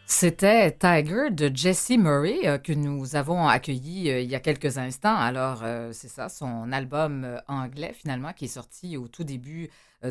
C'était Tiger de Jessie Murray que nous avons accueilli il y a quelques instants. Alors, c'est ça, son album anglais finalement qui est sorti au tout début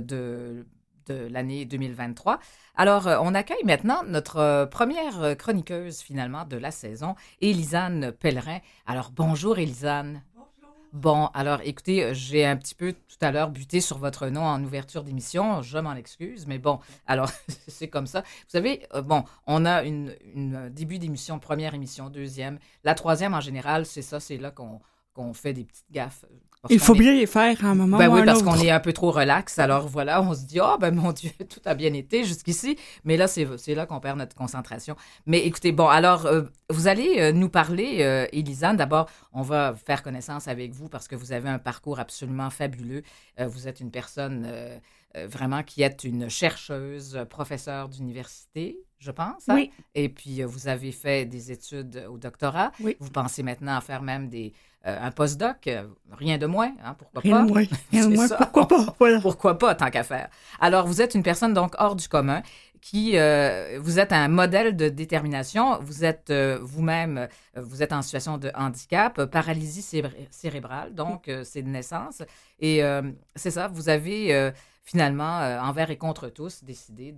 de l'année 2023. Alors, on accueille maintenant notre première chroniqueuse finalement de la saison, Élisane Pellerin. Alors, bonjour Élisane. Bon, alors écoutez, j'ai un petit peu tout à l'heure buté sur votre nom en ouverture d'émission, je m'en excuse, mais bon, alors c'est comme ça. Vous savez, bon, on a une début d'émission, première émission, deuxième. La troisième, en général, c'est ça, c'est là qu'on fait des petites gaffes. Il faut bien les faire à un moment Ben ou oui, à un parce autre. qu'on est un peu trop relax. Alors voilà, on se dit, oh ben mon Dieu, tout a bien été jusqu'ici. Mais là, c'est là qu'on perd notre concentration. Mais écoutez, bon, alors, vous allez nous parler, Élisane. D'abord, on va faire connaissance avec vous parce que vous avez un parcours absolument fabuleux. Vous êtes une personne vraiment qui est une chercheuse, professeure d'université, je pense. Hein? Oui. Et puis, vous avez fait des études au doctorat. Oui. Vous pensez maintenant à faire même un postdoc, rien de moins, hein, pourquoi Rien pas? de moins. Rien de C'est moins. ça. Pourquoi pas? Voilà. Pourquoi pas, tant qu'à faire. Alors, vous êtes une personne donc hors du commun qui, vous êtes un modèle de détermination. Vous êtes vous-même, vous êtes en situation de handicap, paralysie cérébrale, donc c'est de naissance. Et c'est ça, vous avez finalement, envers et contre tous, décidé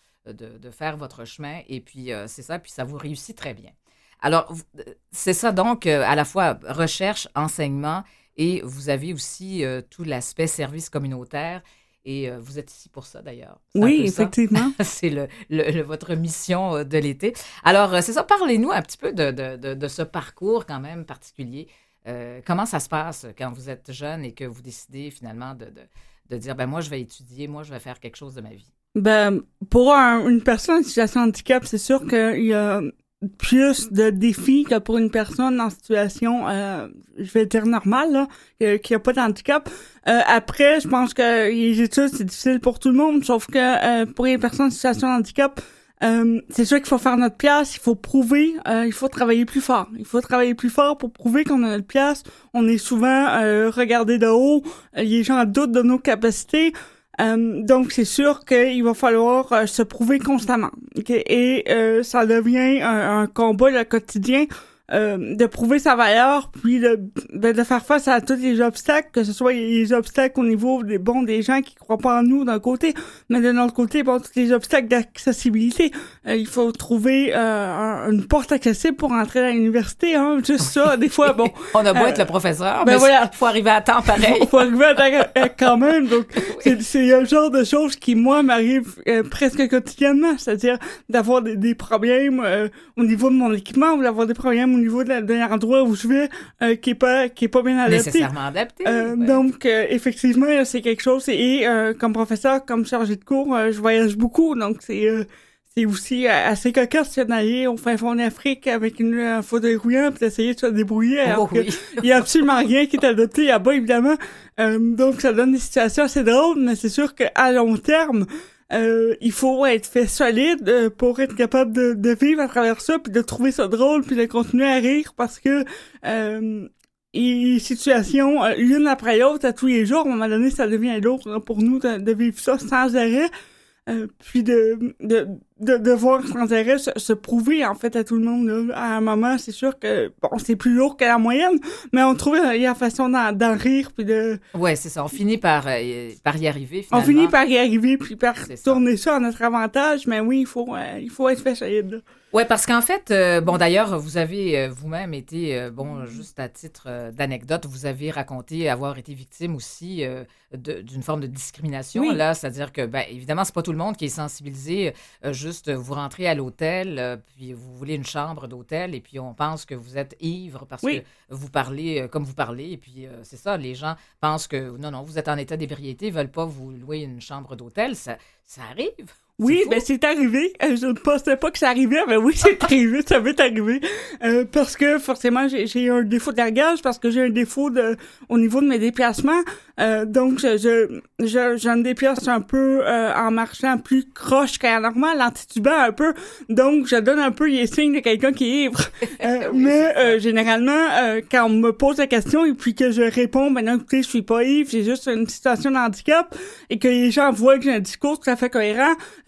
de faire votre chemin. Et puis, c'est ça, puis ça vous réussit très bien. Alors, c'est ça donc, à la fois recherche, enseignement, et vous avez aussi tout l'aspect service communautaire. Et vous êtes ici pour ça, d'ailleurs. C'est Oui, un peu ça. effectivement. C'est votre mission de l'été. Alors, c'est ça, parlez-nous un petit peu de ce parcours quand même particulier. Comment ça se passe quand vous êtes jeune et que vous décidez finalement de dire, ben moi, je vais étudier, moi, je vais faire quelque chose de ma vie? Ben, pour une personne en situation de handicap, c'est sûr qu'il y a plus de défis que pour une personne en situation, je vais dire normale, là, qui a pas de handicap. Après, je pense que les études, c'est difficile pour tout le monde, sauf que pour les personnes en situation de handicap, c'est sûr qu'il faut faire notre place, il faut prouver, il faut travailler plus fort. Il faut travailler plus fort pour prouver qu'on a notre place. On est souvent regardé de haut, les gens doutent de nos capacités. Donc, c'est sûr qu'il va falloir se prouver constamment. Okay? Et ça devient un combat le quotidien de prouver sa valeur, puis de faire face à tous les obstacles, que ce soit les obstacles au niveau des gens qui croient pas en nous d'un côté, mais de l'autre côté, tous les obstacles d'accessibilité. Il faut trouver une porte accessible pour entrer à l'université, hein, juste ça, des fois, bon. On a beau être le professeur, ben mais voilà. il faut arriver à temps pareil. Faut arriver à temps quand même, donc Oui. c'est un genre de choses qui, moi, m'arrive presque quotidiennement, c'est-à-dire d'avoir des problèmes au niveau de mon équipement ou d'avoir des problèmes au niveau de l'endroit où je vais qui est pas bien adapté. Nécessairement adapté. Ouais. Donc, effectivement, là, c'est quelque chose. Et comme professeur, comme chargé de cours, je voyage beaucoup, donc c'est aussi assez cocasse d'aller au fin fond d'Afrique avec un fauteuil roulant puis d'essayer de se débrouiller alors oui. il y a absolument rien qui est adopté là-bas, évidemment. Donc, ça donne des situations assez drôles, mais c'est sûr qu'à long terme, il faut être fait solide pour être capable de vivre à travers ça, puis de trouver ça drôle, puis de continuer à rire, parce que les situations, l'une après l'autre, à tous les jours, à un moment donné, ça devient lourd pour nous de vivre ça sans arrêt. Puis de voir sans arrêt se prouver en fait à tout le monde là. À un moment, c'est sûr que bon, c'est plus lourd que la moyenne, mais on trouve la façon d'en rire puis de. Ouais, c'est ça. On finit par y arriver finalement. On finit par y arriver puis par C'est tourner ça à notre avantage, mais oui, il faut être fait solide. Là. Ouais, parce qu'en fait, bon, d'ailleurs, vous avez vous-même été, bon, juste à titre d'anecdote, vous avez raconté avoir été victime aussi d'une forme de discrimination, Oui. là, c'est-à-dire que, ben, évidemment, c'est pas tout le monde qui est sensibilisé, juste vous rentrez à l'hôtel, puis vous voulez une chambre d'hôtel, et puis on pense que vous êtes ivre parce Oui. que vous parlez comme vous parlez, et puis c'est ça, les gens pensent que, non, vous êtes en état d'ébriété, veulent pas vous louer une chambre d'hôtel, ça arrive. Oui, fou. ben c'est arrivé. Je ne pensais pas que ça arrivait, mais oui, c'est arrivé, ça m'est arrivé. Parce que forcément, j'ai un défaut de langage, parce que j'ai un défaut au niveau de mes déplacements. Donc, je me déplace un peu en marchant plus croche qu'à la normale, en titubant un peu. Donc, je donne un peu les signes de quelqu'un qui est ivre. Mais généralement, quand on me pose la question et puis que je réponds, ben non, écoutez, je suis pas ivre, j'ai juste une situation de handicap, et que les gens voient que j'ai un discours tout à fait cohérent,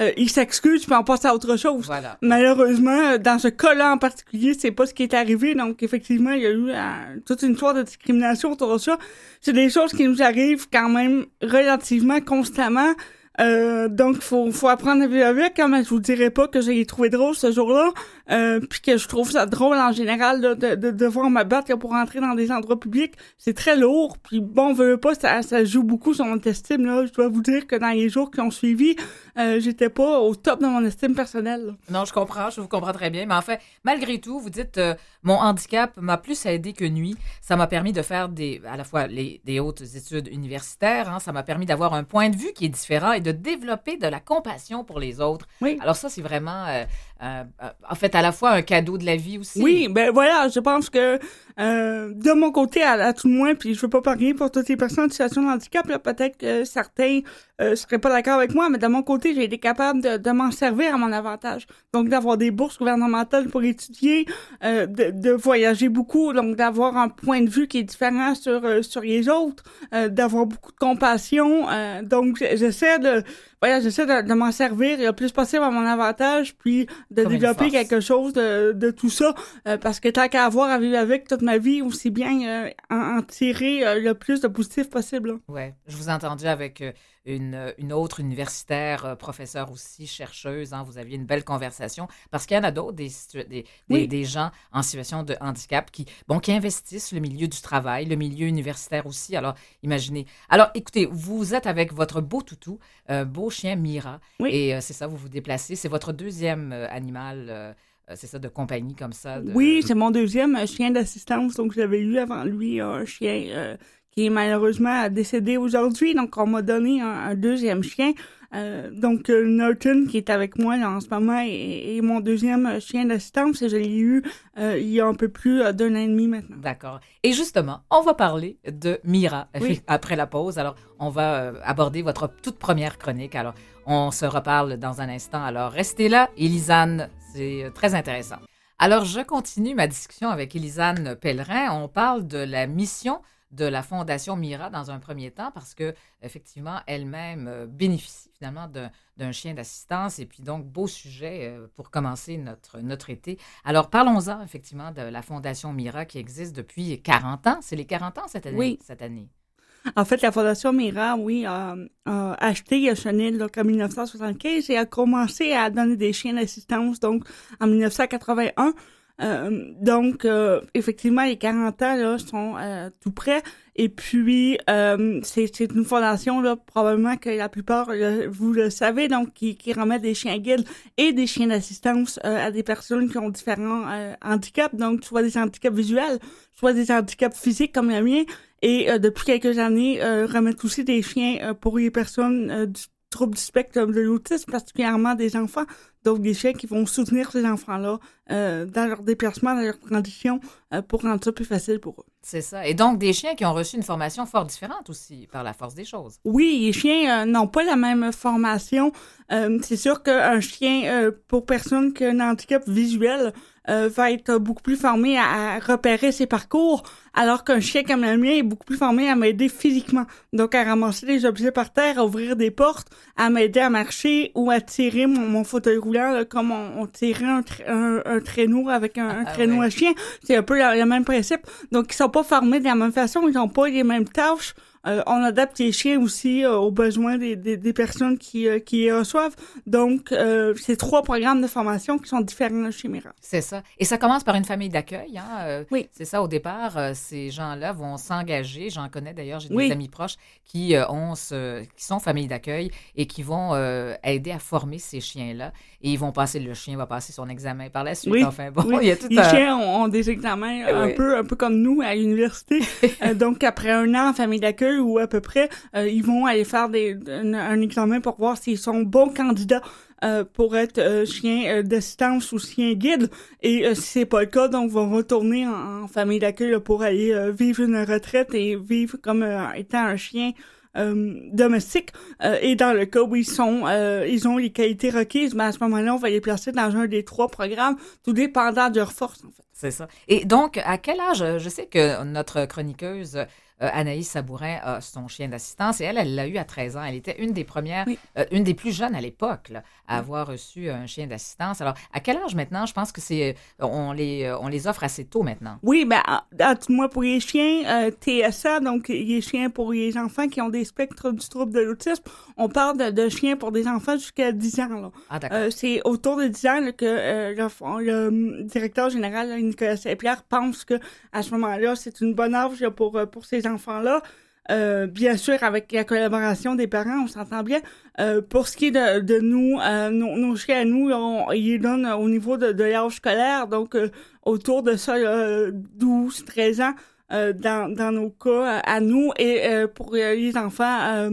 il s'excuse puis on passe à autre chose. Voilà. Malheureusement, dans ce cas-là en particulier, c'est pas ce qui est arrivé. Donc, effectivement, il y a eu toute une histoire de discrimination autour de ça. C'est des choses qui nous arrivent quand même relativement constamment. Donc faut apprendre à vivre avec, hein, mais je vous dirais pas que j'ai trouvé drôle ce jour-là, puis que je trouve ça drôle en général là, de devoir me battre là, pour entrer dans des endroits publics. C'est très lourd, puis bon, veut pas, ça joue beaucoup sur mon estime là. Je dois vous dire que dans les jours qui ont suivi, j'étais pas au top de mon estime personnelle là. Non, je vous comprends très bien, mais en fait, malgré tout, vous dites mon handicap m'a plus aidé que nui. Ça m'a permis de faire à la fois des hautes études universitaires, hein, ça m'a permis d'avoir un point de vue qui est différent et de développer de la compassion pour les autres. Oui. Alors ça, c'est vraiment, en fait, à la fois un cadeau de la vie aussi. Oui, ben voilà, je pense que de mon côté, à tout le moins, puis je veux pas parler pour toutes les personnes en situation de handicap, là, peut-être que certains seraient pas d'accord avec moi, mais de mon côté, j'ai été capable de m'en servir à mon avantage. Donc, d'avoir des bourses gouvernementales pour étudier, de voyager beaucoup, donc d'avoir un point de vue qui est différent sur les autres, d'avoir beaucoup de compassion. Donc, j'essaie de m'en servir le plus possible à mon avantage, puis de Comme une développer force. quelque chose de tout ça, parce que tant qu'à avoir à vivre avec toute ma vie, aussi bien en tirer le plus de positif possible. Là. Ouais, je vous ai entendu avec une autre universitaire, professeure aussi, chercheuse. Hein, vous aviez une belle conversation parce qu'il y en a d'autres, Oui. des gens en situation de handicap qui investissent le milieu du travail, le milieu universitaire aussi. Alors, imaginez. Alors, écoutez, vous êtes avec votre beau toutou, beau chien Mira, Oui. et c'est ça, vous vous déplacez. C'est votre deuxième animal. C'est ça, de compagnie comme ça. Oui, c'est mon deuxième chien d'assistance. Donc, j'avais eu avant lui un chien qui est malheureusement décédé aujourd'hui. Donc, on m'a donné un deuxième chien. Donc, Norton, qui est avec moi là, en ce moment, est mon deuxième chien d'assistance. Et je l'ai eu il y a un peu plus d'1 an et demi maintenant. D'accord. Et justement, on va parler de Mira Oui. après la pause. Alors, on va aborder votre toute première chronique. Alors, on se reparle dans un instant. Alors, restez là. Élisane, c'est très intéressant. Alors, je continue ma discussion avec Élisane Pellerin. On parle de la mission de la Fondation Mira dans un premier temps parce que effectivement elle-même bénéficie finalement d'un chien d'assistance et puis donc beau sujet pour commencer notre été. Alors parlons-en effectivement de la Fondation Mira qui existe depuis 40 ans. C'est les 40 ans cette année? Oui. Cette année. En fait, la Fondation Mira, oui, a acheté Chenil donc, en 1975 et a commencé à donner des chiens d'assistance donc en 1981. Donc, effectivement, les 40 ans là, sont tout près. Et puis, c'est une fondation, là, probablement que la plupart, vous le savez, donc qui remet des chiens guides et des chiens d'assistance à des personnes qui ont différents handicaps, donc soit des handicaps visuels, soit des handicaps physiques comme le mien. Et depuis quelques années, remettent aussi des chiens pour les personnes du trouble du spectre de l'autisme, particulièrement des enfants. Donc, des chiens qui vont soutenir ces enfants-là dans leur déplacement, dans leurs conditions, pour rendre ça plus facile pour eux. C'est ça. Et donc, des chiens qui ont reçu une formation fort différente aussi, par la force des choses. Oui, les chiens n'ont pas la même formation. C'est sûr qu'un chien pour personne qui a un handicap visuel va être beaucoup plus formé à repérer ses parcours, alors qu'un chien comme le mien est beaucoup plus formé à m'aider physiquement. Donc, à ramasser des objets par terre, à ouvrir des portes, à m'aider à marcher ou à tirer mon fauteuil roulant, là, comme on tirait un traîneau avec un traîneau à chien. C'est un peu le même principe. Donc, ils sont pas formés de la même façon, ils n'ont pas les mêmes tâches. On adapte les chiens aussi aux besoins des personnes qui les reçoivent. Donc, c'est 3 programmes de formation qui sont différents chez Mira. C'est ça. Et ça commence par une famille d'accueil. Hein? Oui. C'est ça, au départ, ces gens-là vont s'engager. J'en connais d'ailleurs, j'ai Oui. des amis proches qui sont familles d'accueil et qui vont aider à former ces chiens-là. Et le chien va passer son examen par la suite. Oui. Enfin bon, Oui. il y a tout Les chiens ont des examens Oui. un peu comme nous à l'université. Donc, après 1 an en famille d'accueil ou à peu près, ils vont aller faire un examen pour voir s'ils sont bons candidats pour être chien d'assistance ou chien guide. Et si c'est pas le cas, donc vont retourner en famille d'accueil là, pour aller vivre une retraite et vivre comme étant un chien domestique. Et dans le cas où ils ont les qualités requises, ben à ce moment-là, on va les placer dans un des 3 programmes, tout dépendant de leur force, en fait. C'est ça. Et donc, à quel âge, je sais que notre chroniqueuse Anaïs Sabourin a son chien d'assistance et elle l'a eu à 13 ans. Elle était une des premières, Oui. une des plus jeunes à l'époque là, à avoir reçu un chien d'assistance. Alors, à quel âge maintenant? Je pense que on les offre assez tôt maintenant. Oui, ben, moi, pour les chiens TSA, donc les chiens pour les enfants qui ont des spectres du trouble de l'autisme, on parle de chiens pour des enfants jusqu'à 10 ans. Là. Ah, d'accord. C'est autour de 10 ans là, que le directeur général, là, Nicolas Saint-Pierre, pense que à ce moment-là, c'est une bonne âge là, pour ces enfants-là. Bien sûr, avec la collaboration des parents, on s'entend bien. Pour ce qui est de nous, nos chiens à nous, ils les donnent au niveau de l'âge scolaire, donc autour de ça, 12, 13 ans. Dans nos cas à nous et pour les enfants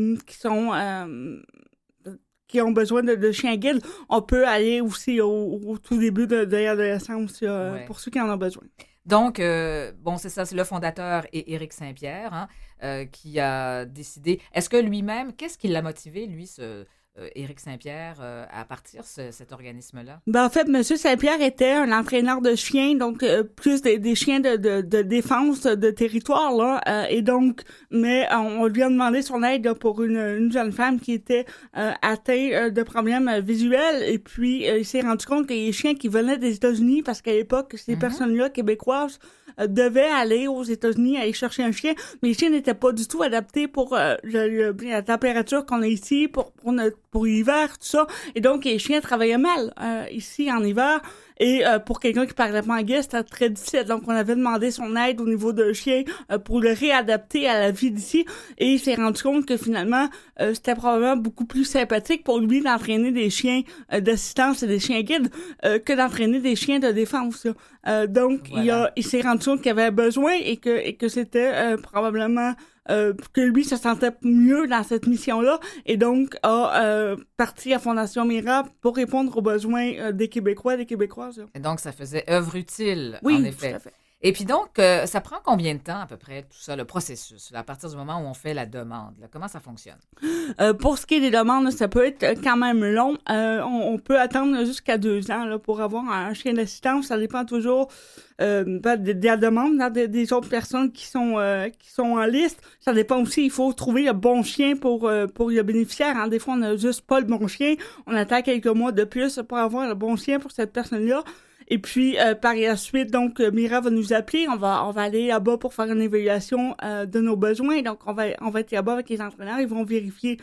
qui ont besoin de chiens guides, on peut aller aussi au tout début de l'adolescence Ouais. pour ceux qui en ont besoin. Donc, bon, c'est ça, c'est le fondateur et Éric Saint-Pierre qui a décidé. Est-ce que lui-même, qu'est-ce qui l'a motivé, lui, Éric Saint-Pierre, à partir cet organisme-là? Ben, en fait, Monsieur Saint-Pierre était un entraîneur de chiens, donc plus des chiens de défense de territoire, là. Et donc, mais on lui a demandé son aide là, pour une jeune femme qui était atteinte de problèmes visuels. Et puis, il s'est rendu compte que les chiens qui venaient des États-Unis, parce qu'à l'époque, ces personnes-là, québécoises, devaient aller aux États-Unis aller chercher un chien, mais les chiens n'étaient pas du tout adaptés pour la température qu'on a ici, pour l'hiver, tout ça. Et donc, les chiens travaillaient mal ici en hiver. Et pour quelqu'un qui parlait pas anglais, c'était très difficile. Donc, on avait demandé son aide au niveau de chien pour le réadapter à la vie d'ici. Et il s'est rendu compte que finalement, c'était probablement beaucoup plus sympathique pour lui d'entraîner des chiens d'assistance et des chiens guides que d'entraîner des chiens de défense. Donc, Voilà. il s'est rendu compte qu'il avait besoin et que c'était probablement que lui se sentait mieux dans cette mission-là et donc a parti à Fondation Mira pour répondre aux besoins des Québécois et des Québécoises. Et donc, ça faisait œuvre utile, Oui, en tout effet. à fait. Et puis donc, ça prend combien de temps à peu près, tout ça, le processus, là, à partir du moment où on fait la demande? Là, comment ça fonctionne? Pour ce qui est des demandes, ça peut être quand même long. On peut attendre jusqu'à 2 ans là, pour avoir un chien d'assistance. Ça dépend toujours de la demande des autres personnes qui sont en liste. Ça dépend aussi, il faut trouver le bon chien pour le bénéficiaire. Hein. Des fois, on n'a juste pas le bon chien. On attend quelques mois de plus pour avoir le bon chien pour cette personne-là. Et puis, par la suite, donc, Mira va nous appeler. On va aller là-bas pour faire une évaluation de nos besoins. Donc, on va être là-bas avec les entraîneurs. Ils vont vérifier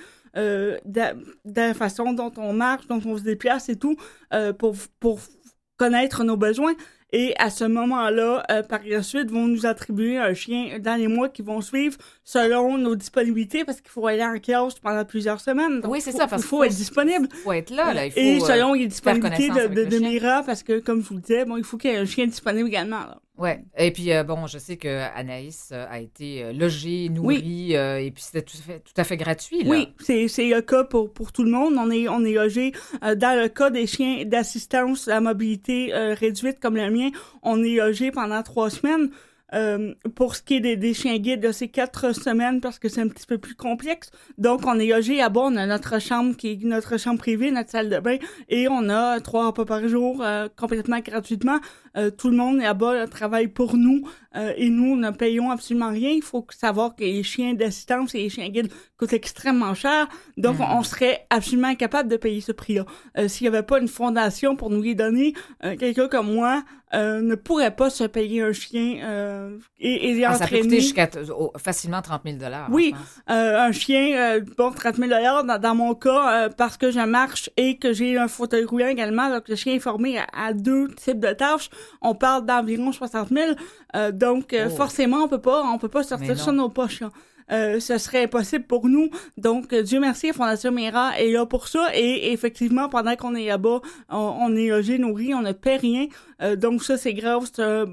de la façon dont on marche, dont on se déplace et tout, pour connaître nos besoins. Et à ce moment-là, par la suite, vont nous attribuer un chien dans les mois qui vont suivre selon nos disponibilités parce qu'il faut aller en classe pendant plusieurs semaines. Donc, Oui, c'est ça, parce qu'il faut être disponible. Il faut être là, il faut Et selon les faire disponibilités connaissance avec le de chien. Mira, parce que, comme je vous le disais, bon, il faut qu'il y ait un chien disponible également. Là. Ouais. Et puis, bon, je sais que Anaïs a été logée, nourrie, et puis c'était tout à fait gratuit, là. Oui, c'est le cas pour tout le monde. On est logé dans le cas des chiens d'assistance à mobilité réduite comme le mien, on est logé pendant 3 semaines. Pour ce qui est des chiens guides, là, c'est 4 semaines parce que c'est un petit peu plus complexe. Donc, on est logé à bas, on a notre chambre qui est notre chambre privée, notre salle de bain, et on a 3 repas par jour complètement gratuitement. Tout le monde là-bas travaille pour nous et nous ne payons absolument rien. Il faut savoir que les chiens d'assistance et les chiens guides coûtent extrêmement cher. Donc, on serait absolument incapable de payer ce prix-là. S'il n'y avait pas une fondation pour nous les donner, quelqu'un comme moi ne pourrait pas se payer un chien et les Ça peut entraîner. coûter jusqu'à facilement 30 000 Oui, je pense. un chien, 30 000 dans mon cas, parce que je marche et que j'ai un fauteuil roulant également, donc le chien est formé à 2 types de tâches. On parle d'environ 60 000. Donc, forcément, on peut pas sortir ça de nos poches. Là. Ce serait impossible pour nous. Donc, Dieu merci, la Fondation Mira est là pour ça. Et effectivement, pendant qu'on est là-bas, on est logé, nourri, on ne paie rien. Donc, ça, c'est grâce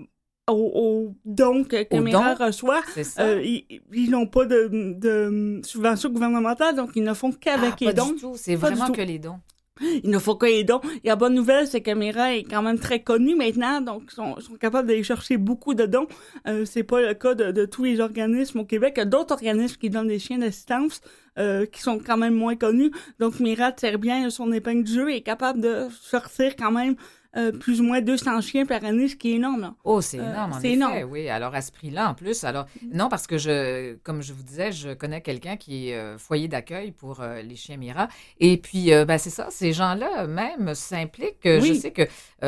aux dons que Mira reçoit. C'est ça. Ils n'ont pas de subvention gouvernementale, donc ils ne font qu'avec les dons. Pas du tout. C'est Pas du vraiment tout. que les dons. Il ne faut que les dons. Et la bonne nouvelle, c'est que Mira est quand même très connue maintenant, donc ils sont capables d'aller chercher beaucoup de dons. C'est pas le cas de tous les organismes au Québec. Il y a d'autres organismes qui donnent des chiens d'assistance qui sont quand même moins connus. Donc Mira tire bien son épingle du jeu et est capable de sortir quand même plus ou moins 200 chiens par année, ce qui est énorme. Là. Oh, c'est énorme, en c'est effet, énorme. oui. Alors, à ce prix-là, en plus, alors, non, parce que comme je vous disais, je connais quelqu'un qui est foyer d'accueil pour les chiens Mira. Et puis, ben, c'est ça, ces gens-là même s'impliquent. Je Oui. sais que,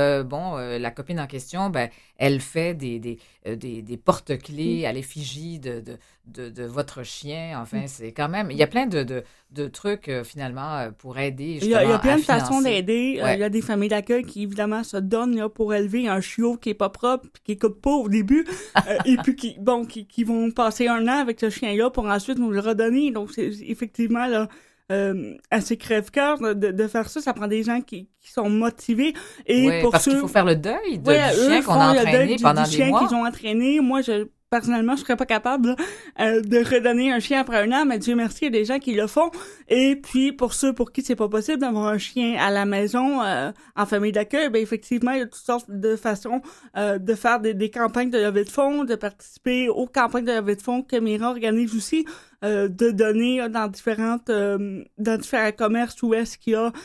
la copine en question, ben, elle fait des porte-clés à l'effigie de votre chien. Enfin, c'est quand même, il y a plein de trucs, finalement, pour aider Il y a justement plein à de façons financer. d'aider. Ouais. Il y a des familles d'accueil qui, évidemment, se donnent là, pour élever un chiot qui est pas propre, puis qui écoute pas au début, et puis qui vont passer un an avec ce chien-là pour ensuite nous le redonner. Donc, c'est effectivement là, assez crève-cœur de faire ça. Ça prend des gens qui sont motivés. Et Oui, pour parce qu'il ceux... faut faire le deuil Ouais, du eux chien qu'on font a le deuil entraîné pendant du des chien mois. qu'ils ont entraîné. Moi, personnellement, je serais pas capable là, de redonner un chien après un an, mais Dieu merci, il y a des gens qui le font. Et puis, pour ceux pour qui c'est pas possible d'avoir un chien à la maison, en famille d'accueil, ben effectivement, il y a toutes sortes de façons de faire des campagnes de levée de fonds, de participer aux campagnes de levée de fonds que Mira organise aussi, de donner dans différents commerces où est-ce qu'il y a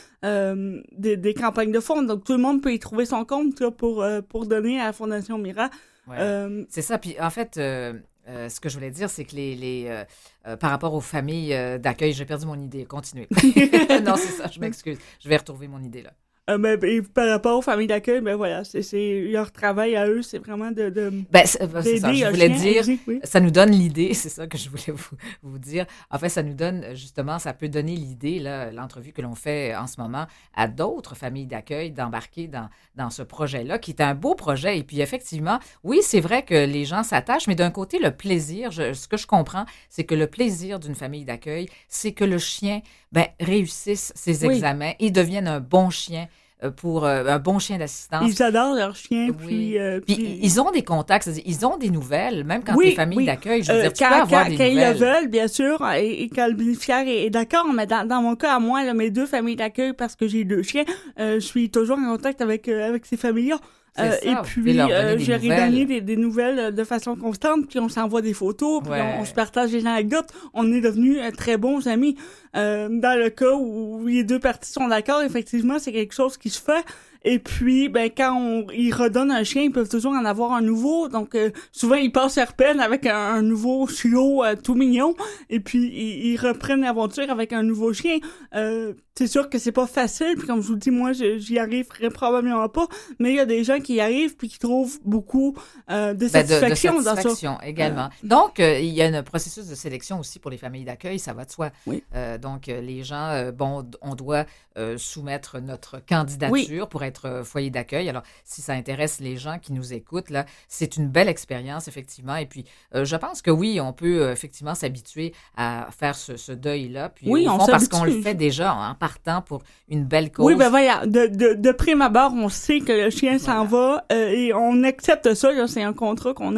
des campagnes de fonds. Donc, tout le monde peut y trouver son compte là, pour donner à la Fondation Mira. Ouais. C'est ça. Puis en fait, ce que je voulais dire, c'est que par rapport aux familles d'accueil, j'ai perdu mon idée. Continuez. Non, c'est ça, je m'excuse. Je vais retrouver mon idée là. Et par rapport aux familles d'accueil, ben voilà, c'est leur travail à eux, c'est vraiment Ben, c'est ça, je voulais dire, oui. ça nous donne l'idée, c'est ça que je voulais vous dire. En fait, ça nous donne, justement, ça peut donner l'idée, là, l'entrevue que l'on fait en ce moment, à d'autres familles d'accueil d'embarquer dans ce projet-là, qui est un beau projet. Et puis, effectivement, oui, c'est vrai que les gens s'attachent, mais d'un côté, le plaisir, ce que je comprends, c'est que le plaisir d'une famille d'accueil, c'est que le chien, ben, réussisse ses examens et devienne un bon chien. Pour un bon chien d'assistance. Ils adorent leur chien. Oui. Puis ils ont des contacts, c'est-à-dire, ils ont des nouvelles, même quand oui, t'es famille d'accueil. Je veux dire, tu quand, peux avoir quand, des quand nouvelles. ils le veulent, bien sûr, et quand le bénéficiaire est d'accord. Mais dans mon cas, à moi, là, mes 2 familles d'accueil, parce que j'ai 2 chiens, je suis toujours en contact avec ces familles-là. Et puis, j'ai donné des nouvelles de façon constante, puis on s'envoie des photos, puis on se partage des anecdotes. On est devenus très bons amis. Dans le cas où les 2 parties sont d'accord, effectivement, c'est quelque chose qui se fait. Et puis, ben quand ils redonnent un chien, ils peuvent toujours en avoir un nouveau. Donc, souvent, ils passent leur peine avec un nouveau chiot tout mignon. Et puis, ils reprennent l'aventure avec un nouveau chien. C'est sûr que c'est pas facile. Puis, comme je vous dis, moi, j'y arriverai probablement pas. Mais il y a des gens qui y arrivent puis qui trouvent beaucoup de satisfaction dans ça. De satisfaction également. Donc, il y a un processus de sélection aussi pour les familles d'accueil, ça va de soi. Oui. Donc, les gens, on doit soumettre notre candidature pour être foyer d'accueil. Alors, si ça intéresse les gens qui nous écoutent, là, c'est une belle expérience, effectivement. Et puis, je pense que oui, on peut effectivement s'habituer à faire ce deuil-là. Puis, oui, parce qu'on le fait déjà en partant pour une belle cause. Oui, ben voilà, de prime abord, on sait que le chien s'en va et on accepte ça, là, c'est un contrat qu'on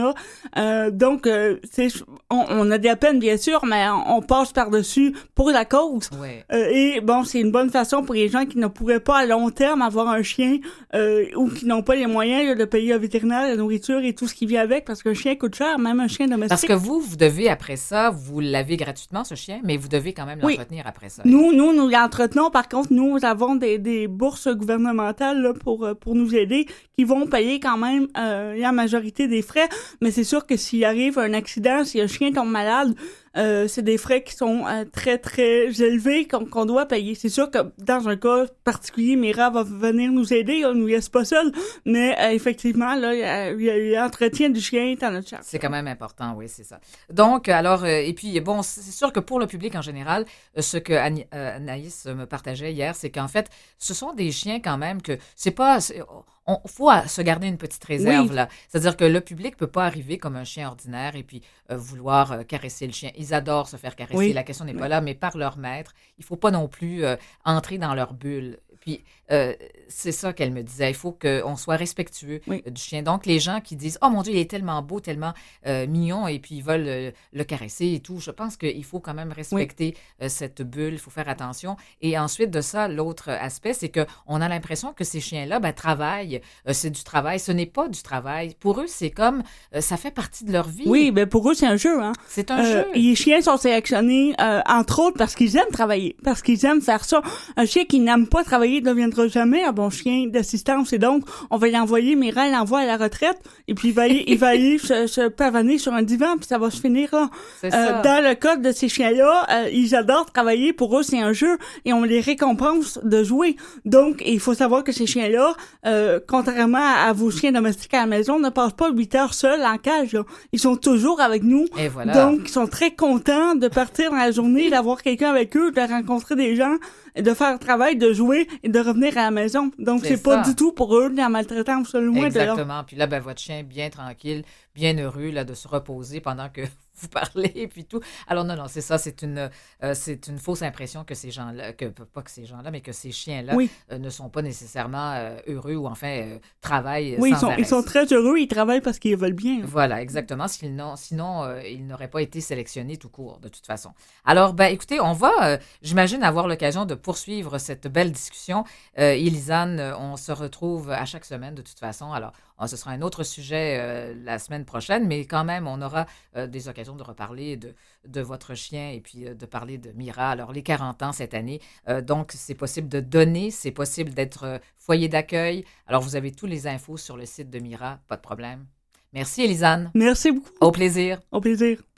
a. Donc, on a des peines, bien sûr, mais on passe par-dessus pour la cause. Ouais. Et bon, c'est une bonne façon pour les gens qui ne pourraient pas à long terme avoir un chien ou qui n'ont pas les moyens là, de payer un vétérinaire, la nourriture et tout ce qui vient avec, parce qu'un chien coûte cher, même un chien domestique. Parce que vous devez après ça, vous l'avez gratuitement, ce chien, mais vous devez quand même l'entretenir après ça. Nous l'entretenons. Par contre, nous avons des bourses gouvernementales là, pour nous aider qui vont payer quand même la majorité des frais. Mais c'est sûr que s'il arrive un accident, si un chien tombe malade, c'est des frais qui sont très, très élevés qu'on doit payer. C'est sûr que dans un cas particulier, Mira va venir nous aider, on nous laisse pas seul, mais effectivement, là, l'entretien du chien est à notre charge. C'est quand même important, oui, c'est ça. Donc, alors, et puis, bon, c'est sûr que pour le public en général, ce que Anaïs me partageait hier, c'est qu'en fait, ce sont des chiens quand même que c'est pas... faut se garder une petite réserve, là. C'est-à-dire que le public peut pas arriver comme un chien ordinaire et puis vouloir caresser le chien. Ils adorent se faire caresser. Oui. La question n'est pas là, mais par leur maître. Il faut pas non plus entrer dans leur bulle. Puis, c'est ça qu'elle me disait. Il faut qu'on soit respectueux du chien. Donc, les gens qui disent « Oh mon Dieu, il est tellement beau, tellement mignon » et puis ils veulent le caresser et tout, je pense qu'il faut quand même respecter cette bulle. Il faut faire attention. Et ensuite de ça, l'autre aspect, c'est qu'on a l'impression que ces chiens-là travaillent. C'est du travail. Ce n'est pas du travail. Pour eux, c'est comme... ça fait partie de leur vie. Oui, mais pour eux, c'est un jeu. Hein. C'est un jeu. Les chiens sont sélectionnés, entre autres, parce qu'ils aiment travailler, parce qu'ils aiment faire ça. Un chien qui n'aime pas travailler travailler ne deviendra jamais un bon chien d'assistance. Et donc, on va l'envoyer, Mira l'envoie à la retraite, et puis il va aller se pavaner sur un divan, puis ça va se finir là. C'est ça. Dans le cas de ces chiens-là, ils adorent travailler. Pour eux, c'est un jeu, et on les récompense de jouer. Donc, il faut savoir que ces chiens-là, contrairement à vos chiens domestiques à la maison, ne passent pas 8 heures seuls en cage, là. Ils sont toujours avec nous. Et voilà. Donc, ils sont très contents de partir dans la journée, d'avoir quelqu'un avec eux, de rencontrer des gens, de faire le travail, de jouer et de revenir à la maison. Donc, c'est pas du tout pour eux de la maltraitance, loin de là. Exactement. Puis là, ben, votre chien bien tranquille, bien heureux, là, de se reposer pendant que vous parlez et puis tout. Alors non, c'est ça, c'est une fausse impression que ces gens-là, pas que ces gens-là, mais que ces chiens-là ne sont pas nécessairement heureux ou enfin travaillent sans arrêt. Ils sont très heureux, ils travaillent parce qu'ils veulent bien. Voilà, exactement. Sinon, ils n'auraient pas été sélectionnés tout court, de toute façon. Alors, ben, écoutez, on va, j'imagine, avoir l'occasion de poursuivre cette belle discussion. Élisane, on se retrouve à chaque semaine, de toute façon. Alors, ce sera un autre sujet la semaine prochaine, mais quand même, on aura des occasions de reparler de votre chien et puis de parler de Mira. Alors, les 40 ans cette année, donc c'est possible de donner, c'est possible d'être foyer d'accueil. Alors, vous avez tous les infos sur le site de Mira, pas de problème. Merci, Élisane. Merci beaucoup. Au plaisir. Au plaisir.